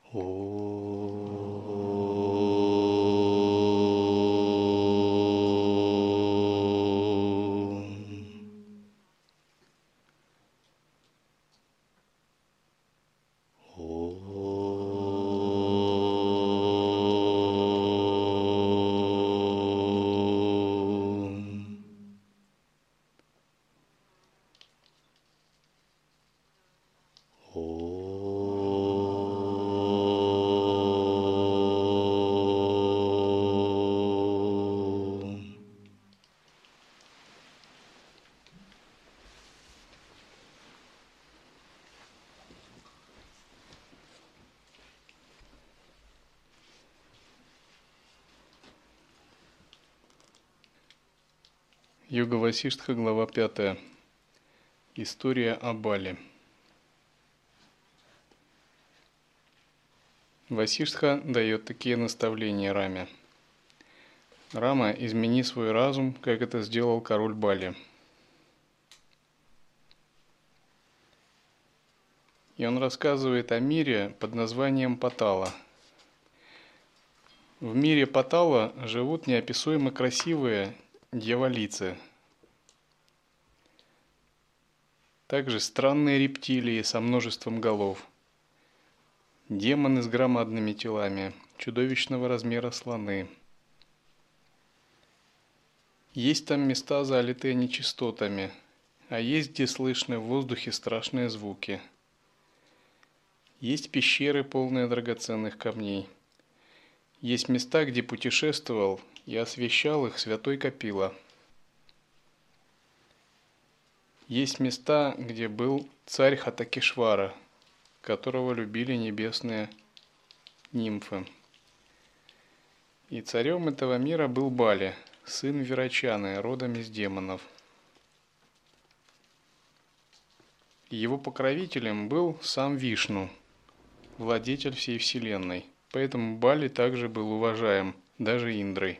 Йога Васиштха, глава 5. История о Бали. Васиштха дает такие наставления Раме. Рама, измени свой разум, как это сделал король Бали. И он рассказывает о мире под названием Патала. В мире Патала живут неописуемо красивые дьяволицы. Также странные рептилии со множеством голов. Демоны с громадными телами, чудовищного размера слоны. Есть там места, залитые нечистотами, а есть, где слышны в воздухе страшные звуки. Есть пещеры, полные драгоценных камней. Есть места, где путешествовал и освящал их святой Капила. Есть места, где был царь Хатакешвара, которого любили небесные нимфы. И царем этого мира был Бали, сын Вирачаны, родом из демонов. Его покровителем был сам Вишну, владетель всей вселенной. Поэтому Бали также был уважаем, даже Индрой.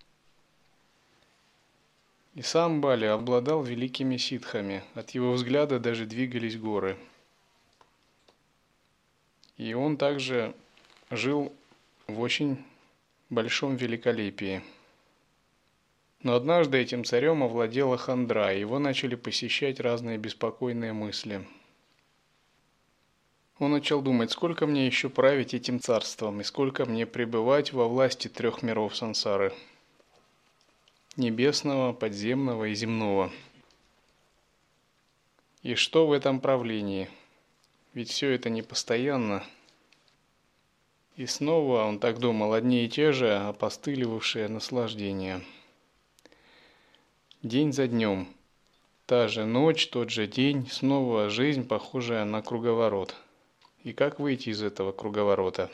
И сам Бали обладал великими ситхами, от его взгляда даже двигались горы. И он также жил в очень большом великолепии. Но однажды этим царем овладела хандра, и его начали посещать разные беспокойные мысли. Он начал думать, сколько мне еще править этим царством, и сколько мне пребывать во власти 3 миров сансары – небесного, подземного и земного. И что в этом правлении? Ведь все это непостоянно. И снова он так думал, одни и те же опостылевавшие наслаждения. День за днем, та же ночь, тот же день, снова жизнь, похожая на круговорот. И как выйти из этого круговорота?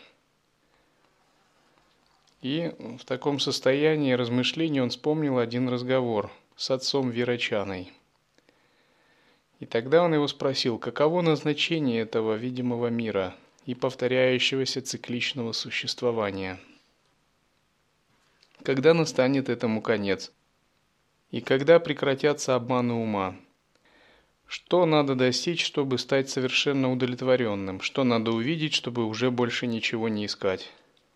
И в таком состоянии размышлений он вспомнил один разговор с отцом Вирачаной. И тогда он его спросил, каково назначение этого видимого мира и повторяющегося цикличного существования? Когда настанет этому конец? И когда прекратятся обманы ума? Что надо достичь, чтобы стать совершенно удовлетворенным? Что надо увидеть, чтобы уже больше ничего не искать?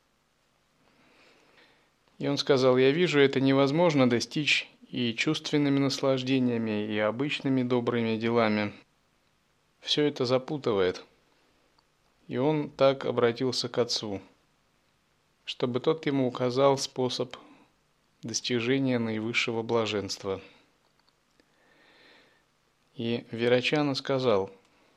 И он сказал, я вижу, это невозможно достичь и чувственными наслаждениями, и обычными добрыми делами. Все это запутывает. И он так обратился к отцу, чтобы тот ему указал способ достижения наивысшего блаженства. И Вирачана сказал,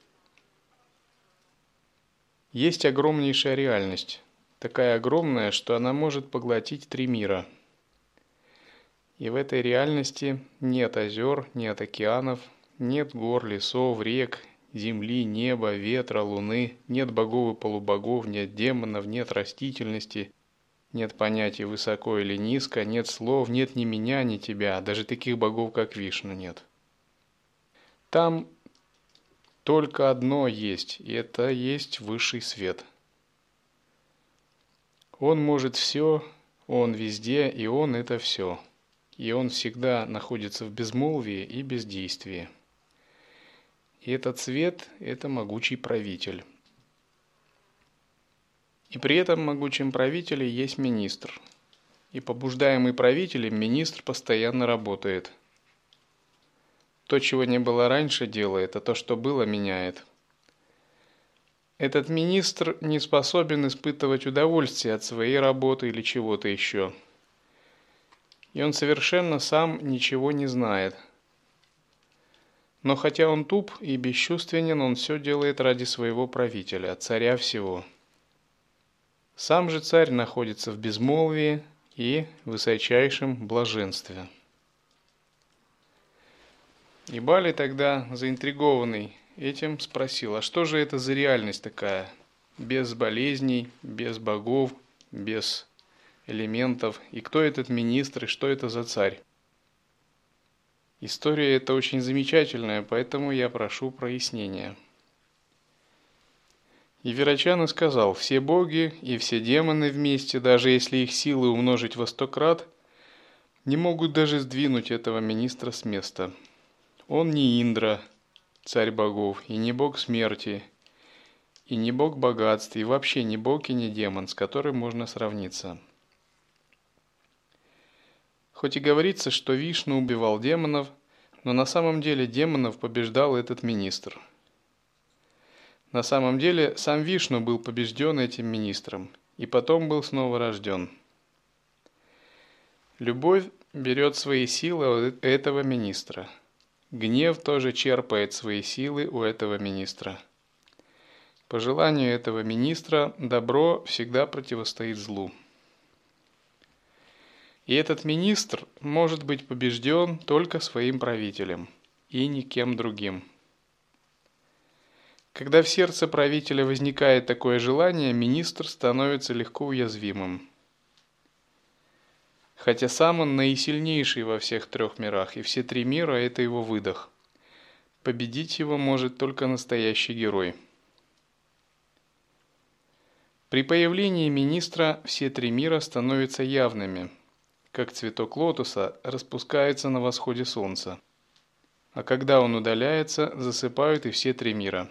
есть огромнейшая реальность, такая огромная, что она может поглотить 3 мира. И в этой реальности нет озер, нет океанов, нет гор, лесов, рек, земли, неба, ветра, луны, нет богов и полубогов, нет демонов, нет растительности, нет понятий высоко или низко, нет слов, нет ни меня, ни тебя, даже таких богов, как Вишну, нет. Там только одно есть, и это есть высший свет. Он может все, он везде, и он это все. И он всегда находится в безмолвии и бездействии. И этот свет – это могучий правитель. И при этом могучем правителе есть министр. И побуждаемый правителем, министр постоянно работает. То, чего не было раньше, делает, а то, что было, меняет. Этот министр не способен испытывать удовольствие от своей работы или чего-то еще. И он совершенно сам ничего не знает. Но хотя он туп и бесчувственен, он все делает ради своего правителя, царя всего. Сам же царь находится в безмолвии и высочайшем блаженстве. И Бали тогда, заинтригованный этим, спросил: а что же это за реальность такая? Без болезней, без богов, без элементов. И кто этот министр, и что это за царь? История эта очень замечательная, поэтому я прошу прояснения. И Вирачана сказал: все боги и все демоны вместе, даже если их силы умножить во 100 крат, не могут даже сдвинуть этого министра с места. Он не Индра, царь богов, и не бог смерти, и не бог богатства, и вообще не бог и не демон, с которым можно сравниться. Хоть и говорится, что Вишну убивал демонов, но на самом деле демонов побеждал этот министр. На самом деле сам Вишну был побежден этим министром, и потом был снова рожден. Любовь берет свои силы у этого министра. Гнев тоже черпает свои силы у этого министра. По желанию этого министра добро всегда противостоит злу. И этот министр может быть побежден только своим правителем и никем другим. Когда в сердце правителя возникает такое желание, министр становится легко уязвимым. Хотя сам он наисильнейший во всех 3 мирах, и все 3 мира – это его выдох. Победить его может только настоящий герой. При появлении министра все 3 мира становятся явными, как цветок лотоса распускается на восходе солнца. А когда он удаляется, засыпают и все 3 мира.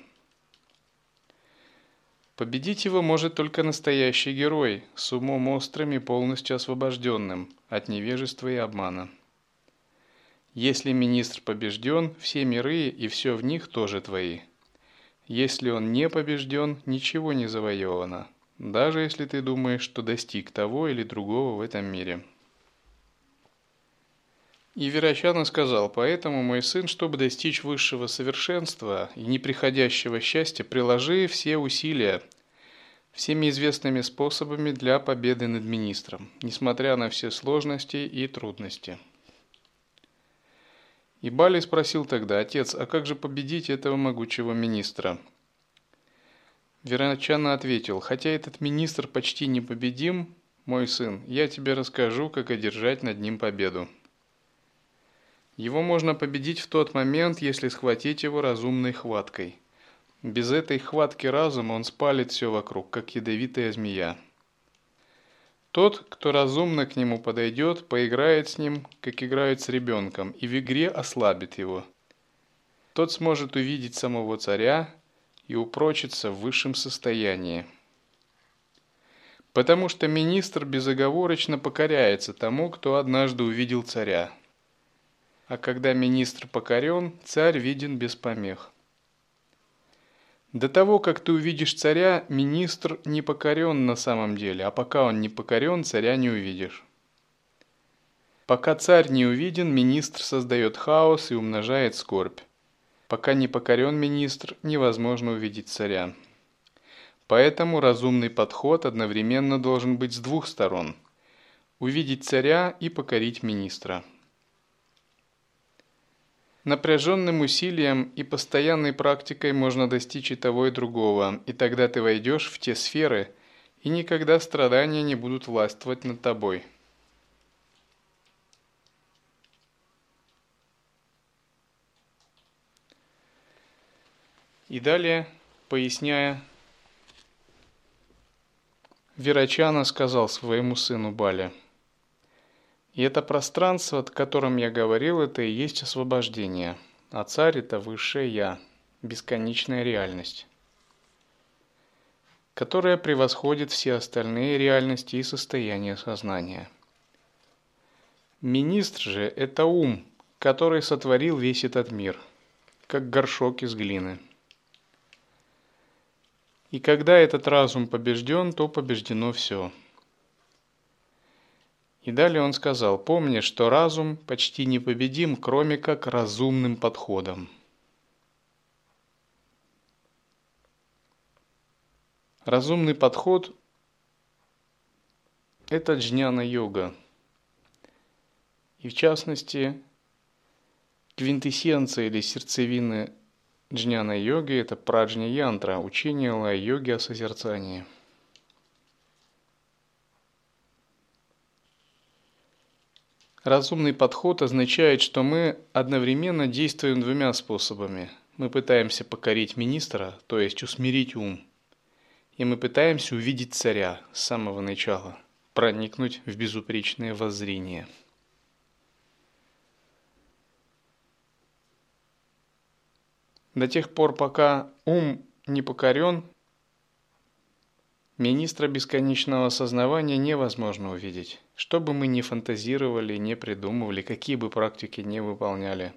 Победить его может только настоящий герой, с умом острым и полностью освобожденным от невежества и обмана. Если министр побежден, все миры и все в них тоже твои. Если он не побежден, ничего не завоевано, даже если ты думаешь, что достиг того или другого в этом мире. И Вирачана сказал: поэтому, мой сын, чтобы достичь высшего совершенства и неприходящего счастья, приложи все усилия всеми известными способами для победы над министром, несмотря на все сложности и трудности. И Бали спросил тогда: отец, а как же победить этого могучего министра? Вирачана ответил: хотя этот министр почти непобедим, мой сын, я тебе расскажу, как одержать над ним победу. Его можно победить в тот момент, если схватить его разумной хваткой. Без этой хватки разума он спалит все вокруг, как ядовитая змея. Тот, кто разумно к нему подойдет, поиграет с ним, как играют с ребенком, и в игре ослабит его. Тот сможет увидеть самого царя и упрочиться в высшем состоянии. Потому что министр безоговорочно покоряется тому, кто однажды увидел царя. А когда министр покорен, царь виден без помех. До того, как ты увидишь царя, министр не покорен на самом деле, а пока он не покорен, царя не увидишь. Пока царь не увиден, министр создает хаос и умножает скорбь. Пока не покорен министр, невозможно увидеть царя. Поэтому разумный подход одновременно должен быть с 2 сторон – увидеть царя и покорить министра. Напряженным усилием и постоянной практикой можно достичь и того, и другого, и тогда ты войдешь в те сферы, и никогда страдания не будут властвовать над тобой. И далее, поясняя, Вирачана сказал своему сыну Бали: и это пространство, о котором я говорил, это и есть освобождение, а царь – это высшее Я, бесконечная реальность. которая превосходит все остальные реальности и состояния сознания. Министр же – это ум, который сотворил весь этот мир, как горшок из глины. И когда этот разум побежден, то побеждено все. И далее он сказал: помни, что разум почти непобедим, кроме как разумным подходом. Разумный подход – это джняна-йога. И в частности, квинтэссенция или сердцевина джняна-йоги – это праджня-янтра, учение лая-йоги о созерцании. Разумный подход означает, что мы одновременно действуем двумя способами. Мы пытаемся покорить министра, то есть усмирить ум, и мы пытаемся увидеть царя с самого начала, проникнуть в безупречное воззрение. До тех пор, пока ум не покорен, министра бесконечного осознавания невозможно увидеть, что бы мы ни фантазировали, ни придумывали, какие бы практики ни выполняли.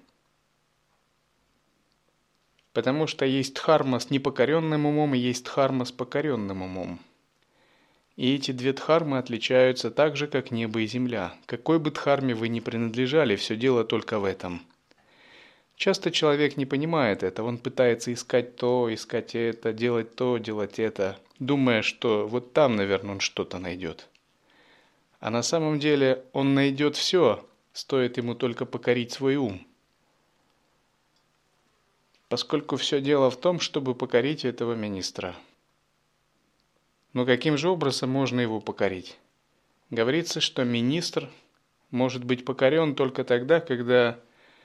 Потому что есть дхарма с непокоренным умом и есть дхарма с покоренным умом. И эти две дхармы отличаются так же, как небо и земля. Какой бы дхарме вы ни принадлежали, все дело только в этом. Часто человек не понимает это, он пытается искать то, искать это, делать это, думая, что вот там, наверное, он что-то найдет. А на самом деле он найдет все, стоит ему только покорить свой ум. Поскольку все дело в том, чтобы покорить этого министра. Но каким же образом можно его покорить? Говорится, что министр может быть покорен только тогда, когда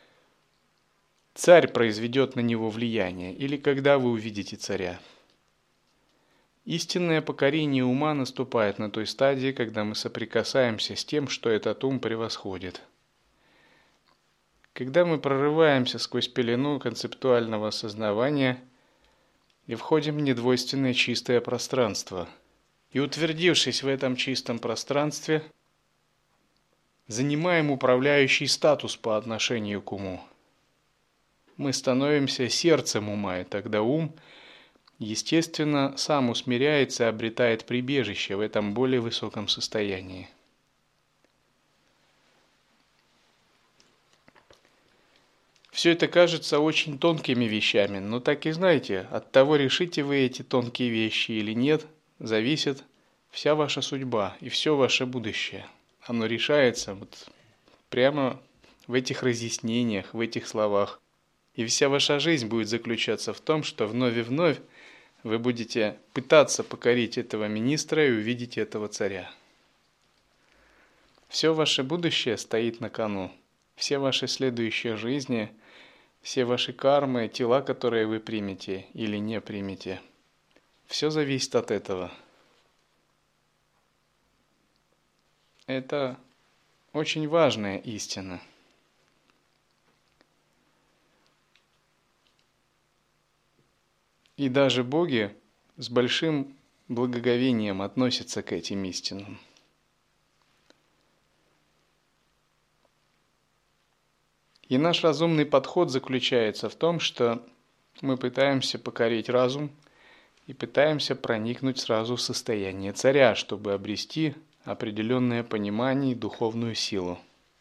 царь произведет на него влияние, или когда вы увидите царя. Истинное покорение ума наступает на той стадии, когда мы соприкасаемся с тем, что этот ум превосходит. Когда мы прорываемся сквозь пелену концептуального осознавания и входим в недвойственное чистое пространство, и, утвердившись в этом чистом пространстве, занимаем управляющий статус по отношению к уму. Мы становимся сердцем ума, и тогда ум, естественно, сам усмиряется и обретает прибежище в этом более высоком состоянии. Все это кажется очень тонкими вещами, но так и знаете, от того, решите вы эти тонкие вещи или нет, зависит вся ваша судьба и все ваше будущее. Оно решается вот прямо в этих разъяснениях, в этих словах. И вся ваша жизнь будет заключаться в том, что вновь и вновь вы будете пытаться покорить этого министра и увидеть этого царя. Все ваше будущее стоит на кону. Все ваши следующие жизни, все ваши кармы, тела, которые вы примете или не примете, все зависит от этого. Это очень важная истина. И даже боги с большим благоговением относятся к этим истинам. И наш разумный подход заключается в том, что мы пытаемся покорить разум и пытаемся проникнуть сразу в состояние царя, чтобы обрести определенное понимание и духовную силу.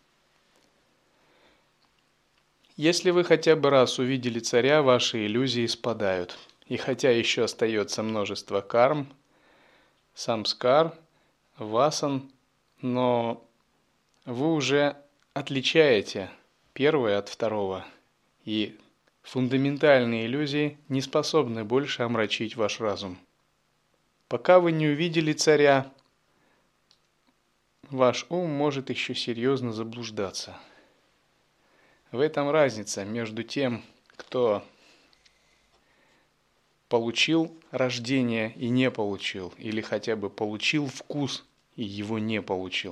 Если вы хотя бы раз увидели царя, ваши иллюзии спадают. И хотя еще остается множество карм, самскар, васан, но вы уже отличаете первое от второго, и фундаментальные иллюзии не способны больше омрачить ваш разум. Пока вы не увидели царя, ваш ум может еще серьезно заблуждаться. В этом разница между тем, кто получил рождение и не получил, или хотя бы получил вкус и его не получил.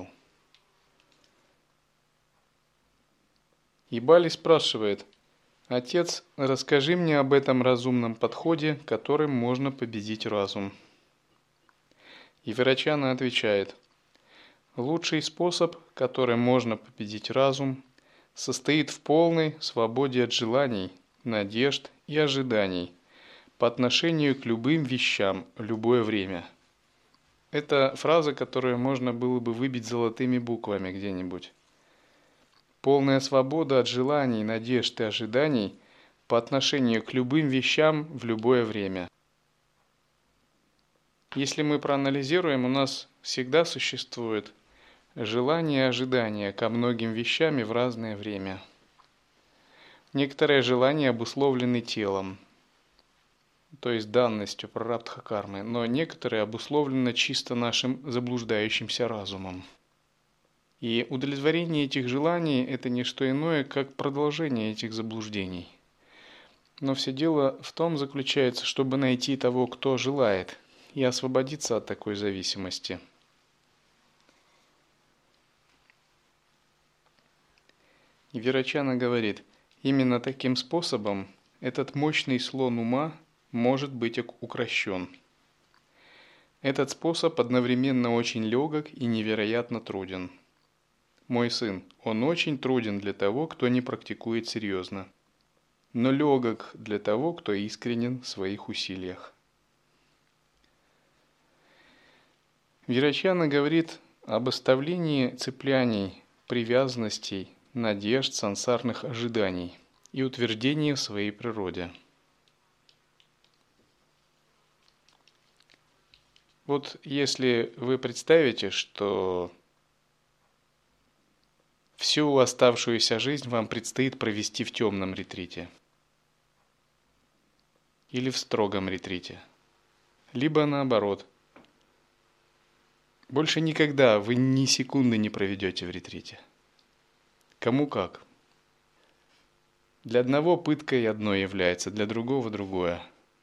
И Бали спрашивает: «Отец, расскажи мне об этом разумном подходе, которым можно победить разум». И Вирачана отвечает: лучший способ, которым можно победить разум, состоит в полной свободе от желаний, надежд и ожиданий по отношению к любым вещам в любое время. Это фраза, которую можно было бы выбить золотыми буквами где-нибудь. Полная свобода от желаний, надежд и ожиданий по отношению к любым вещам в любое время. Если мы проанализируем, у нас всегда существует желание и ожидание ко многим вещам и в разное время. Некоторые желания обусловлены телом, то есть данностью прарабдха кармы, но некоторые обусловлены чисто нашим заблуждающимся разумом. И удовлетворение этих желаний – это не что иное, как продолжение этих заблуждений. Но все дело в том заключается, чтобы найти того, кто желает, и освободиться от такой зависимости. И Вирачана говорит, именно таким способом этот мощный слон ума может быть укрощен. Этот способ одновременно очень легок и невероятно труден. Мой сын, он очень труден для того, кто не практикует серьезно, но легок для того, кто искренен в своих усилиях. Вирачана говорит об оставлении цепляний, привязанностей, надежд, сансарных ожиданий и утверждении в своей природе. Вот если вы представите, что всю оставшуюся жизнь вам предстоит провести в темном ретрите или в строгом ретрите, либо наоборот, больше никогда вы ни секунды не проведете в ретрите. Кому как. Для одного пыткой одно является, для другого другое.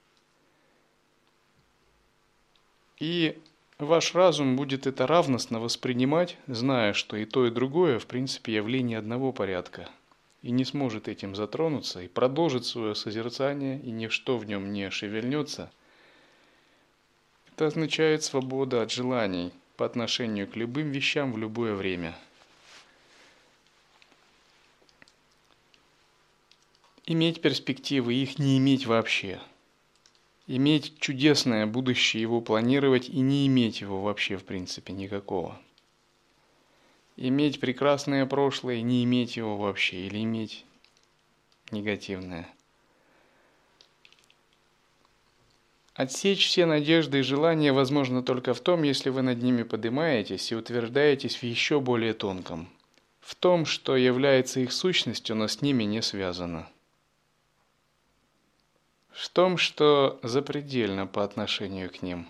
И ваш разум будет это равностно воспринимать, зная, что и то, и другое, в принципе, явление одного порядка, и не сможет этим затронуться, и продолжит свое созерцание, и ничто в нем не шевельнется. Это означает свобода от желаний по отношению к любым вещам в любое время. Иметь перспективы, их не иметь вообще. Иметь чудесное будущее, его планировать и не иметь его вообще в принципе никакого. Иметь прекрасное прошлое, не иметь его вообще, или иметь негативное. Отсечь все надежды и желания возможно только в том, если вы над ними поднимаетесь и утверждаетесь в еще более тонком, в том, что является их сущностью, но с ними не связано. В том, что запредельно по отношению к ним.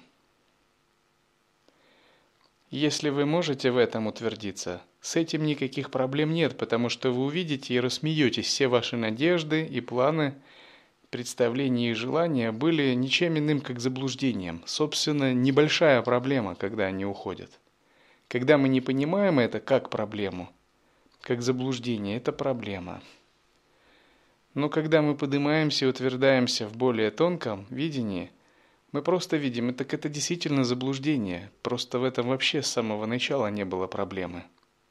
Если вы можете в этом утвердиться, с этим никаких проблем нет, потому что вы увидите и рассмеетесь, все ваши надежды и планы, представления и желания были ничем иным, как заблуждением. Собственно, небольшая проблема, когда они уходят. Когда мы не понимаем это как проблему, как заблуждение, это проблема. Но когда мы поднимаемся и утверждаемся в более тонком видении, мы просто видим, это действительно заблуждение, просто в этом вообще с самого начала не было проблемы.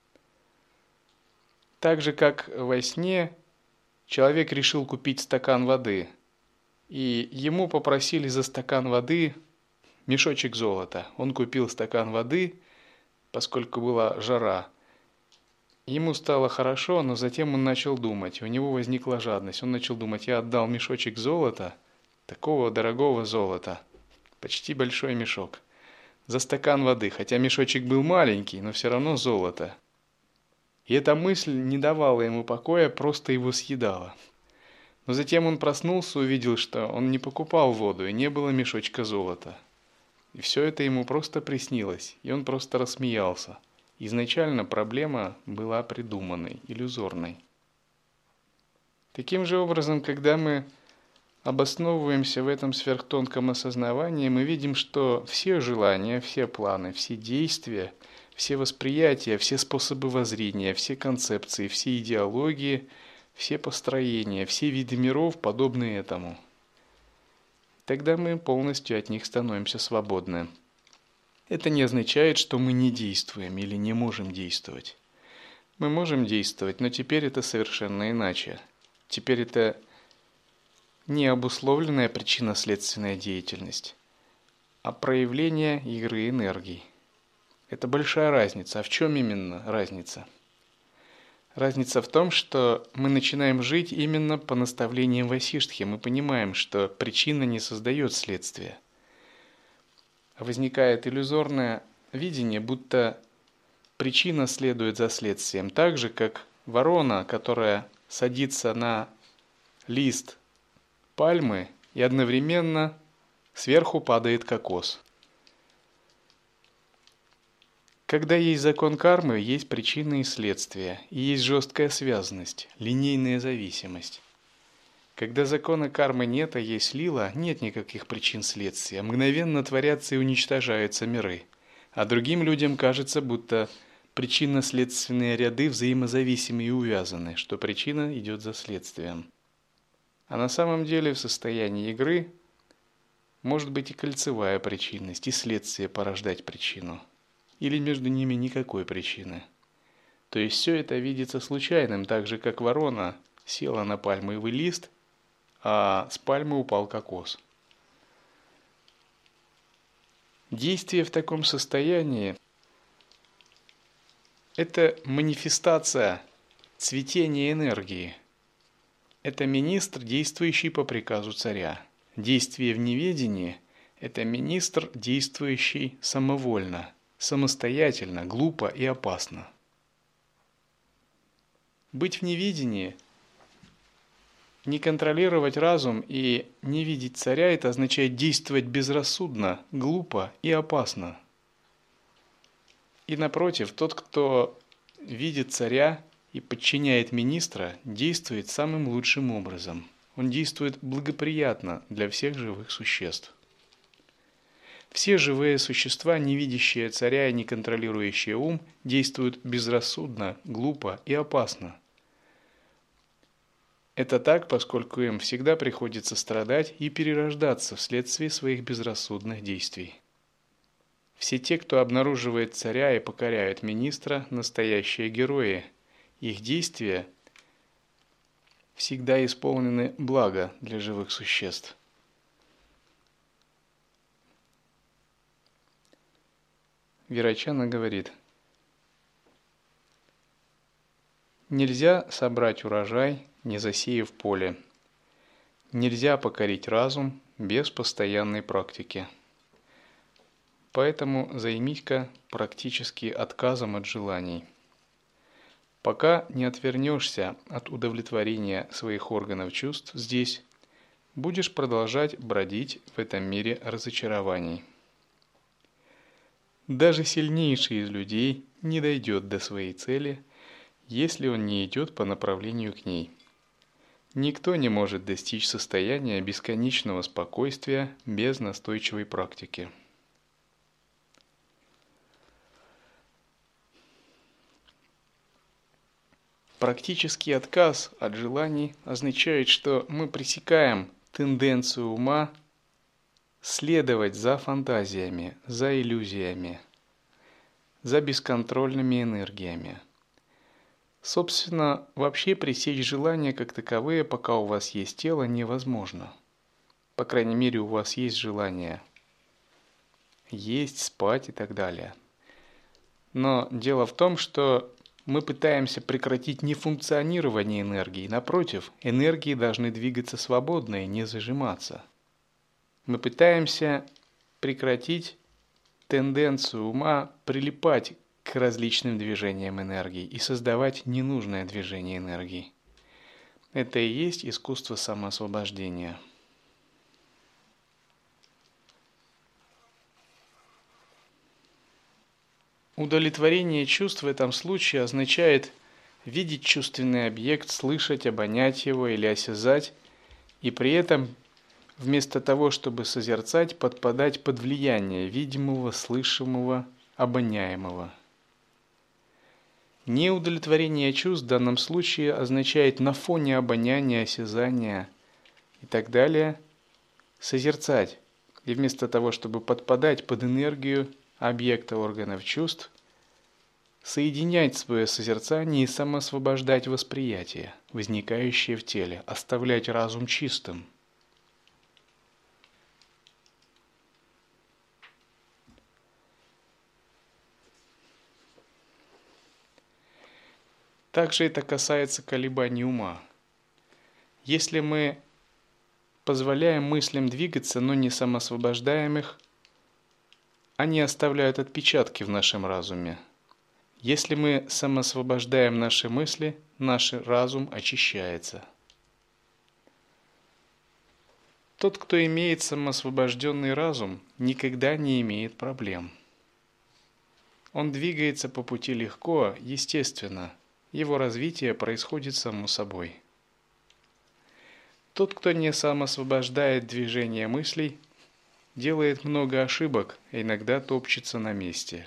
Так же, как во сне человек решил купить стакан воды, и ему попросили за стакан воды мешочек золота. Он купил стакан воды, поскольку была жара. Ему стало хорошо, но затем он начал думать, у него возникла жадность. Он начал думать, я отдал мешочек золота, такого дорогого золота, почти большой мешок, за стакан воды, хотя мешочек был маленький, но все равно золото. И эта мысль не давала ему покоя, просто его съедала. Но затем он проснулся, увидел, что он не покупал воду, и не было мешочка золота. И все это ему просто приснилось, и он просто рассмеялся. Изначально проблема была придуманной, иллюзорной. Таким же образом, когда мы обосновываемся в этом сверхтонком осознавании, мы видим, что все желания, все планы, все действия, все восприятия, все способы воззрения, все концепции, все идеологии, все построения, все виды миров подобны этому. Тогда мы полностью от них становимся свободны. Это не означает, что мы не действуем или не можем действовать. Мы можем действовать, но теперь это совершенно иначе. Теперь это не обусловленная причинно-следственная деятельность, а проявление игры энергий. Это большая разница. А в чем именно разница? Разница в том, что мы начинаем жить именно по наставлениям Васиштхи. Мы понимаем, что причина не создает следствия. Возникает иллюзорное видение, будто причина следует за следствием. Так же, как ворона, которая садится на лист пальмы и одновременно сверху падает кокос. Когда есть закон кармы, есть причины и следствия, и есть жесткая связанность, линейная зависимость. Когда закона кармы нет, а есть лила, нет никаких причин следствия, мгновенно творятся и уничтожаются миры. А другим людям кажется, будто причинно-следственные ряды взаимозависимы и увязаны, что причина идет за следствием. А на самом деле в состоянии игры может быть и кольцевая причинность, и следствие порождать причину. Или между ними никакой причины. То есть все это видится случайным, так же как ворона села на пальмовый лист, а с пальмы упал кокос. Действие в таком состоянии – это манифестация цветения энергии. Это министр, действующий по приказу царя. Действие в неведении – это министр, действующий самовольно, самостоятельно, глупо и опасно. Быть в невидении, не контролировать разум и не видеть царя – это означает действовать безрассудно, глупо и опасно. И напротив, тот, кто видит царя и подчиняет министра, действует самым лучшим образом. Он действует благоприятно для всех живых существ. Все живые существа, не видящие царя и не контролирующие ум, действуют безрассудно, глупо и опасно. Это так, поскольку им всегда приходится страдать и перерождаться вследствие своих безрассудных действий. Все те, кто обнаруживает царя и покоряют министра, настоящие герои. Их действия всегда исполнены блага для живых существ. Вирачана говорит: нельзя собрать урожай, не засеяв поле. Нельзя покорить разум без постоянной практики. Поэтому займись-ка практически отказом от желаний. Пока не отвернешься от удовлетворения своих органов чувств здесь, будешь продолжать бродить в этом мире разочарований. Даже сильнейший из людей не дойдет до своей цели, если он не идет по направлению к ней. Никто не может достичь состояния бесконечного спокойствия без настойчивой практики. Практический отказ от желаний означает, что мы пресекаем тенденцию ума следовать за фантазиями, за иллюзиями, за бесконтрольными энергиями. Собственно, вообще пресечь желания как таковые, пока у вас есть тело, невозможно. По крайней мере, у вас есть желание есть, спать и так далее. Но дело в том, что мы пытаемся прекратить нефункционирование энергии. Напротив, энергии должны двигаться свободно и не зажиматься. Мы пытаемся прекратить тенденцию ума прилипать к различным движениям энергии и создавать ненужное движение энергии. Это и есть искусство самоосвобождения. Удовлетворение чувств в этом случае означает видеть чувственный объект, слышать, обонять его или осязать, и при этом вместо того, чтобы созерцать, подпадать под влияние видимого, слышимого, обоняемого. Неудовлетворение чувств в данном случае означает на фоне обоняния, осязания и так далее созерцать. И вместо того, чтобы подпадать под энергию объекта органов чувств, соединять свое созерцание и самоосвобождать восприятие, возникающее в теле, оставлять разум чистым. Также это касается колебаний ума. Если мы позволяем мыслям двигаться, но не самоосвобождаем их, они оставляют отпечатки в нашем разуме. Если мы самоосвобождаем наши мысли, наш разум очищается. Тот, кто имеет самоосвобожденный разум, никогда не имеет проблем. Он двигается по пути легко, естественно. Его развитие происходит само собой. Тот, кто не самоосвобождает движение мыслей, делает много ошибок, а иногда топчется на месте.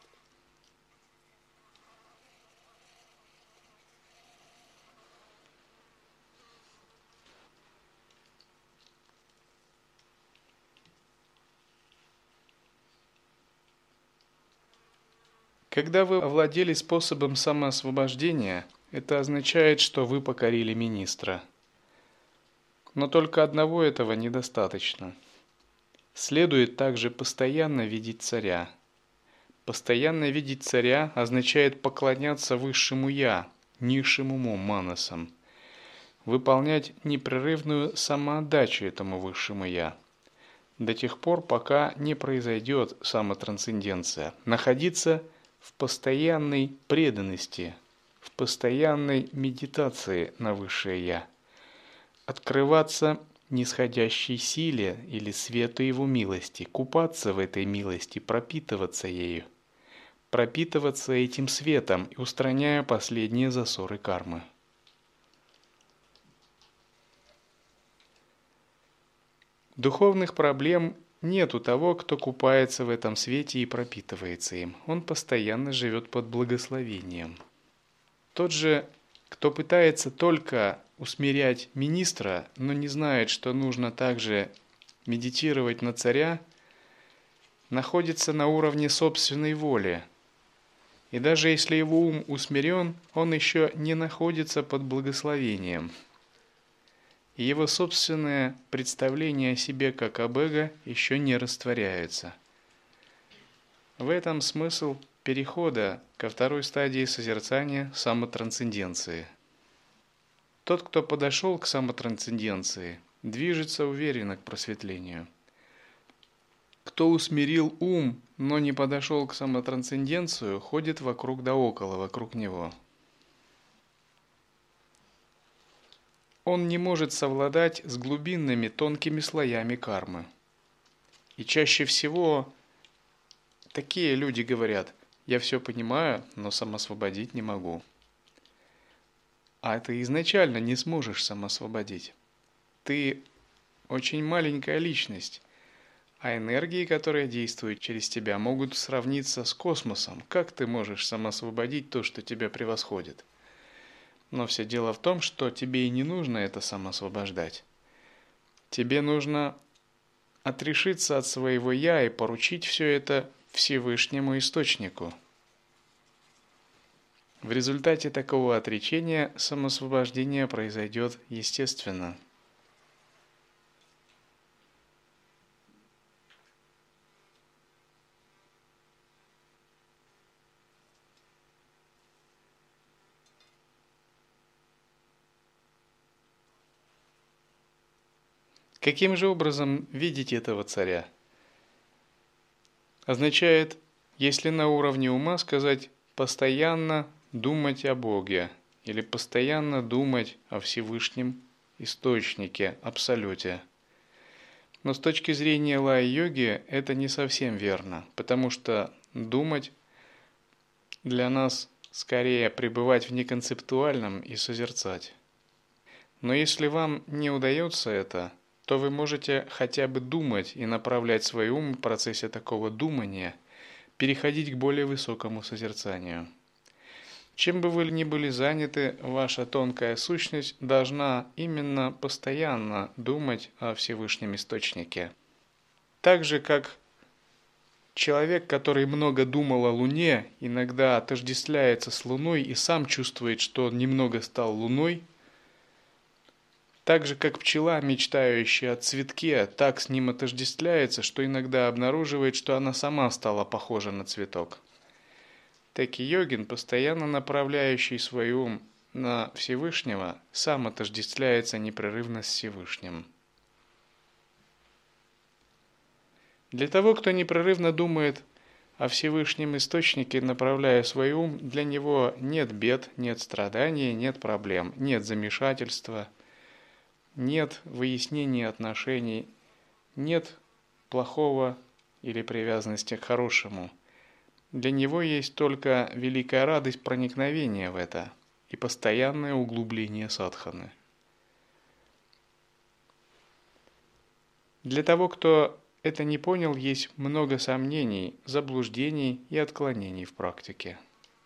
Когда вы овладели способом самоосвобождения, это означает, что вы покорили министра. Но только одного этого недостаточно. Следует также постоянно видеть царя. Постоянно видеть царя означает поклоняться высшему «я», низшим умом, манасам, выполнять непрерывную самоотдачу этому высшему «я», до тех пор, пока не произойдет самотрансценденция, находиться в постоянной преданности, в постоянной медитации на высшее «я», открываться нисходящей силе или свету Его милости, купаться в этой милости, пропитываться ею, пропитываться этим светом и устраняя последние засоры кармы. Духовных проблем нет у того, кто купается в этом свете и пропитывается им. Он постоянно живет под благословением. Тот же, кто пытается только усмирять министра, но не знает, что нужно также медитировать на царя, находится на уровне собственной воли. И даже если его ум усмирен, он еще не находится под благословением. И его собственное представление о себе как об эго еще не растворяется. В этом смысл перехода ко второй стадии созерцания самотрансценденции. Тот, кто подошел к самотрансценденции, движется уверенно к просветлению. Кто усмирил ум, но не подошел к самотрансценденцию, ходит вокруг да около, вокруг него. Он не может совладать с глубинными тонкими слоями кармы. И чаще всего такие люди говорят: «Я все понимаю, но самоосвободить не могу». А ты изначально не сможешь самоосвободить. Ты очень маленькая личность, а энергии, которые действуют через тебя, могут сравниться с космосом. Как ты можешь самоосвободить то, что тебя превосходит? Но все дело в том, что тебе и не нужно это самоосвобождать. Тебе нужно отрешиться от своего «я» и поручить все это Всевышнему Источнику. В результате такого отречения самоосвобождение произойдет естественно. Каким же образом видеть этого царя? Означает, если на уровне ума сказать «постоянно думать о Боге» или «постоянно думать о Всевышнем Источнике, Абсолюте». Но с точки зрения лай-йоги это не совсем верно, потому что думать для нас скорее пребывать в неконцептуальном и созерцать. Но если вам не удается это, то вы можете хотя бы думать и направлять свой ум в процессе такого думания, переходить к более высокому созерцанию. Чем бы вы ни были заняты, ваша тонкая сущность должна именно постоянно думать о Всевышнем Источнике. Так же, как Человек, который много думал о Луне, иногда отождествляется с Луной и сам чувствует, что он немного стал Луной. Так же, как пчела, мечтающая о цветке, так с ним отождествляется, что иногда обнаруживает, что она сама стала похожа на цветок. Так и йогин, постоянно направляющий свой ум на Всевышнего, сам отождествляется непрерывно с Всевышним. Для того, кто непрерывно думает о Всевышнем Источнике, направляя свой ум, для него нет бед, нет страданий, нет проблем, нет замешательства, нет выяснения отношений, нет плохого или привязанности к хорошему. Для него есть только великая радость проникновения в это и постоянное углубление садханы. Для того, кто это не понял, есть много сомнений, заблуждений и отклонений в практике.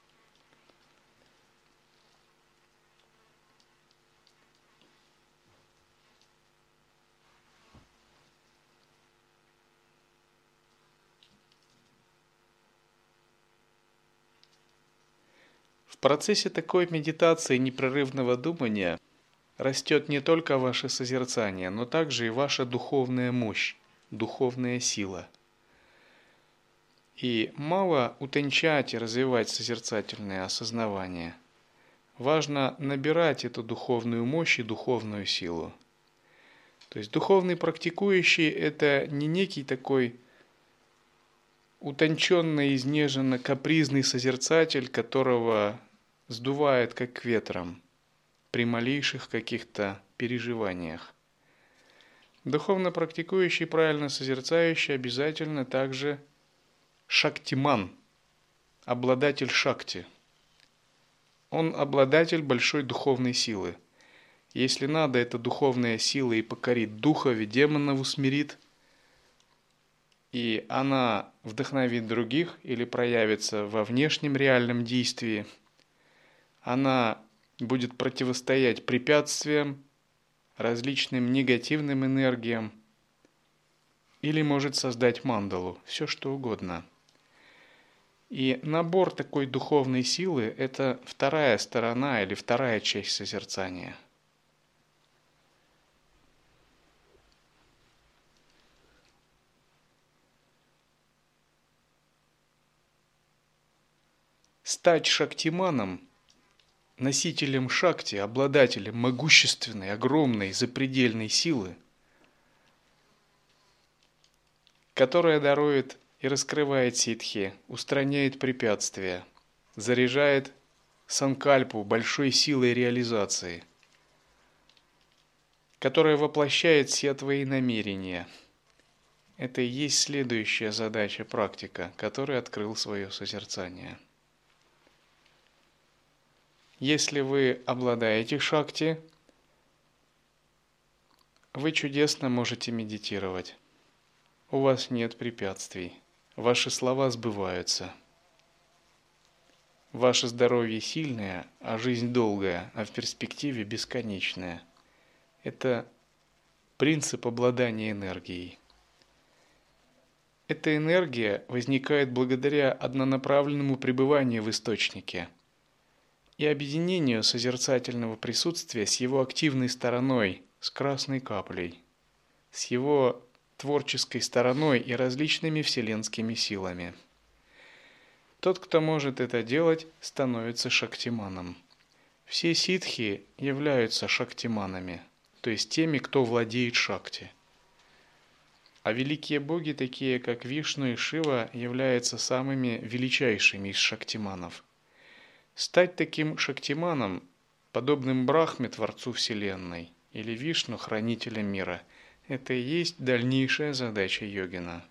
В процессе такой медитации непрерывного думания растет не только ваше созерцание, но также и ваша духовная мощь, духовная сила. И мало утончать и развивать созерцательное осознавание. Важно набирать эту духовную мощь и духовную силу. То есть духовный практикующий – это не некий такой утонченный, изнеженно капризный созерцатель, которого сдувает как ветром при малейших каких-то переживаниях. Духовно практикующий, правильно созерцающий обязательно также шактиман, обладатель шакти. Он обладатель большой духовной силы. Если надо, эта духовная сила и покорит духов, и демонов усмирит, и она вдохновит других или проявится во внешнем реальном действии. Она будет противостоять препятствиям, различным негативным энергиям, или может создать мандалу, все что угодно. И набор такой духовной силы – это вторая сторона или вторая часть созерцания. Стать шактиманом, носителем шакти, обладателем могущественной, огромной, запредельной силы, которая дарует и раскрывает ситхи, устраняет препятствия, заряжает санкальпу большой силой реализации, которая воплощает все твои намерения. Это и есть следующая задача практика, который открыл свое созерцание. Если вы обладаете шакти, вы чудесно можете медитировать. У вас нет препятствий. Ваши слова сбываются. Ваше здоровье сильное, а жизнь долгая, а в перспективе бесконечная. Это принцип обладания энергией. Эта энергия возникает благодаря однонаправленному пребыванию в источнике и объединению созерцательного присутствия с его активной стороной, с красной каплей, с его творческой стороной и различными вселенскими силами. Тот, кто может это делать, становится шактиманом. Все ситхи являются шактиманами, то есть теми, кто владеет шакти. А великие боги, такие как Вишну и Шива, являются самыми величайшими из шактиманов. Стать таким шактиманом, подобным Брахме, Творцу Вселенной, или Вишну, Хранителем мира, это и есть дальнейшая задача йогина.